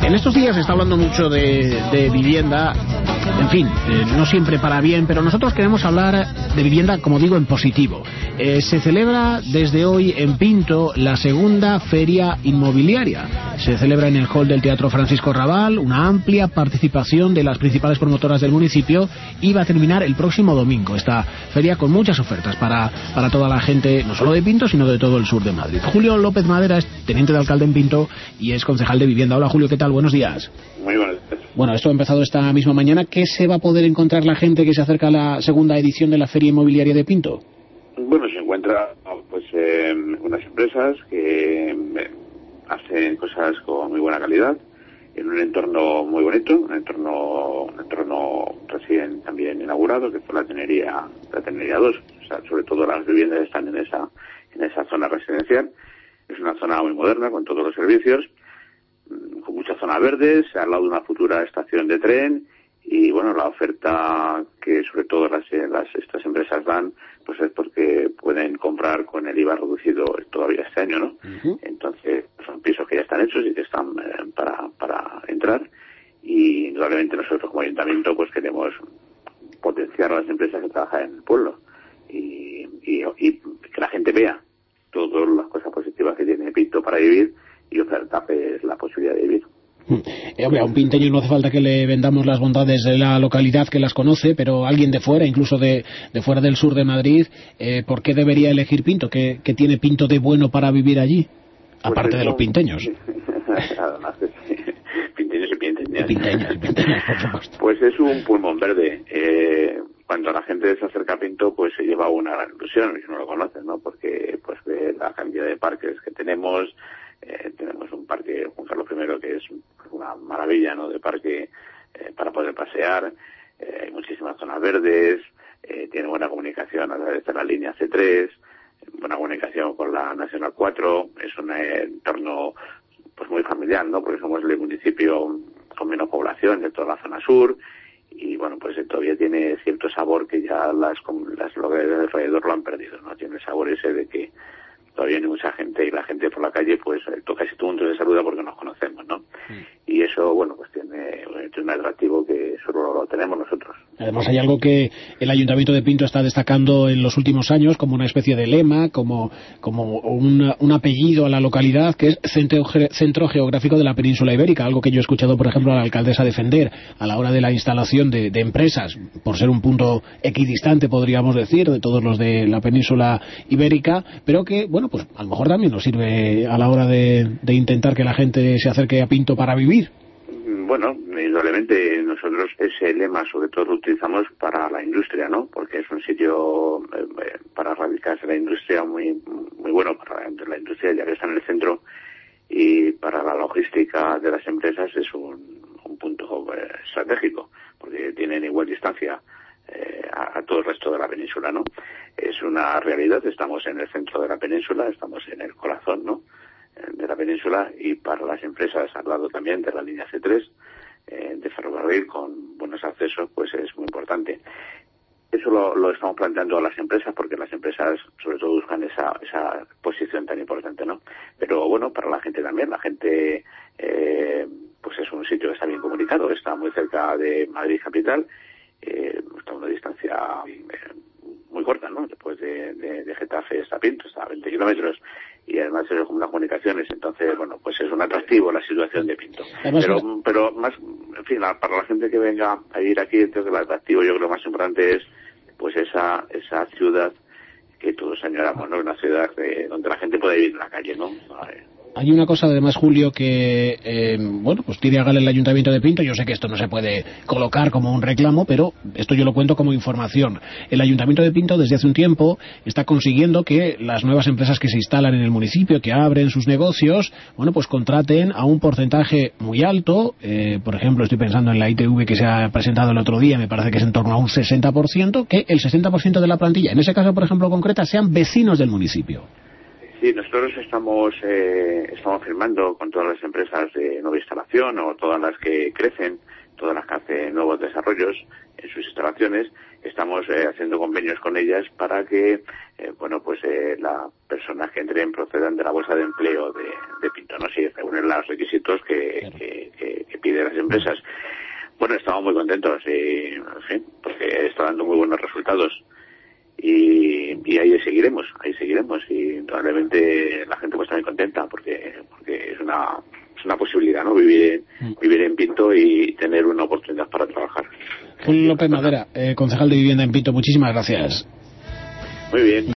En estos días se está hablando mucho de vivienda, en fin, no siempre para bien, pero nosotros queremos hablar de vivienda, como digo, en positivo. Se celebra desde hoy en Pinto la segunda feria inmobiliaria. Se celebra en el hall del Teatro Francisco Rabal, una amplia participación de las principales promotoras del municipio, y va a terminar el próximo domingo esta feria con muchas ofertas para toda la gente, no solo de Pinto, sino de todo el sur de Madrid. Julio López Madera es teniente de alcalde en Pinto y es concejal de vivienda. Hola Julio, ¿qué tal? Buenos días. Muy buenos días. Bueno, esto ha empezado esta misma mañana. ¿Qué se va a poder encontrar la gente que se acerca a la segunda edición de la Feria Inmobiliaria de Pinto? Bueno, se encuentra unas empresas que hacen cosas con muy buena calidad, en un entorno muy bonito, un entorno recién también inaugurado, que fue la Tenería 2. O sea, sobre todo las viviendas están en esa zona residencial. Es una zona muy moderna, con todos los servicios, con muchas zonas verdes, al lado de una futura estación de tren, y bueno, la oferta que sobre todo estas empresas dan, pues es porque pueden comprar con el IVA reducido todavía este año, ¿no? Uh-huh. Entonces son pisos que ya están hechos y que están para entrar, y indudablemente nosotros como ayuntamiento pues queremos potenciar a las empresas que trabajan en el pueblo y que la gente vea todas las cosas positivas que tiene Pinto para vivir y ofertarles la posibilidad de vivir. A un pinteño no hace falta que le vendamos las bondades de la localidad, que las conoce, pero alguien de fuera, incluso de fuera del sur de Madrid, ¿por qué debería elegir Pinto? ¿Qué tiene Pinto de bueno para vivir allí? Pues aparte de los pinteños. Además, pinteños y pinteñas. Pinteños, por supuesto. Pues es un pulmón verde. Cuando la gente se acerca a Pinto, pues se lleva una gran ilusión, si no lo conocen, ¿no? Porque pues ve la cantidad de parques que tenemos. Tenemos un parque Juan Carlos I que es una maravilla, ¿no?, de parque para poder pasear. Hay muchísimas zonas verdes, tiene buena comunicación a través de la línea C3, buena comunicación con la Nacional 4, es un entorno pues muy familiar, ¿no?, porque somos el municipio con menos población de toda la zona sur, y bueno, pues todavía tiene cierto sabor que ya las localidades de alrededor lo han perdido, ¿no? Tiene el sabor ese de que todavía hay mucha gente, y la gente por la calle pues toca ese punto de saluda porque nos conocemos, ¿no? Y eso, bueno, pues tiene un atractivo que solo lo tenemos nosotros. Además hay algo que el Ayuntamiento de Pinto está destacando en los últimos años como una especie de lema, como un apellido a la localidad, que es Centro Geográfico de la Península Ibérica, algo que yo he escuchado, por ejemplo, a la alcaldesa defender a la hora de la instalación de empresas, por ser un punto equidistante, podríamos decir, de todos los de la Península Ibérica, pero que, bueno, pues a lo mejor también nos sirve a la hora de intentar que la gente se acerque a Pinto para vivir. Bueno, indudablemente nosotros ese lema sobre todo lo utilizamos para la industria, ¿no? Porque es un sitio para radicarse la industria muy bueno para la industria, ya que está en el centro, y para la logística de las empresas es un punto estratégico, porque tienen igual distancia a todo el resto de la península, ¿no? Es una realidad, estamos en el centro de la península, estamos en el corazón, ¿no?, de la península, y para las empresas al lado también de la línea C3 de ferrocarril con buenos accesos, pues es muy importante. Eso lo estamos planteando a las empresas, porque las empresas sobre todo buscan esa posición tan importante, ¿no? Pero bueno, para la gente también, la gente pues es un sitio que está bien comunicado, está muy cerca de Madrid capital, está a una distancia muy corta, ¿no? Después de Getafe está Pinto, está a 20 kilómetros, y además es como unas comunicaciones, entonces, bueno, pues es un atractivo la situación de Pinto. Pero más, en fin, para la gente que venga a vivir aquí, entonces el atractivo yo creo más importante es pues esa ciudad que todos añoramos, ¿no? Una ciudad donde la gente puede vivir en la calle, ¿no? Hay una cosa además, Julio, que bueno, pues tiene a gala el Ayuntamiento de Pinto. Yo sé que esto no se puede colocar como un reclamo, pero esto yo lo cuento como información. El Ayuntamiento de Pinto desde hace un tiempo está consiguiendo que las nuevas empresas que se instalan en el municipio, que abren sus negocios, bueno, pues contraten a un porcentaje muy alto. Por ejemplo, estoy pensando en la ITV que se ha presentado el otro día, me parece que es en torno a un 60%, que el 60% de la plantilla, en ese caso, por ejemplo, concreta, sean vecinos del municipio. Sí, nosotros estamos firmando con todas las empresas de nueva instalación, o todas las que crecen, todas las que hacen nuevos desarrollos en sus instalaciones. Estamos haciendo convenios con ellas para que las personas que entren procedan de la bolsa de empleo de Pinto, ¿no? Si reúnen los requisitos que empresas. Bueno, estamos muy contentos y, en fin, porque está dando muy buenos resultados y ahí seguiremos y probablemente la gente pues también contenta porque es una posibilidad, ¿no? Vivir en Pinto y tener una oportunidad para trabajar. Julio López Madera, concejal de Vivienda en Pinto, muchísimas gracias. Muy bien.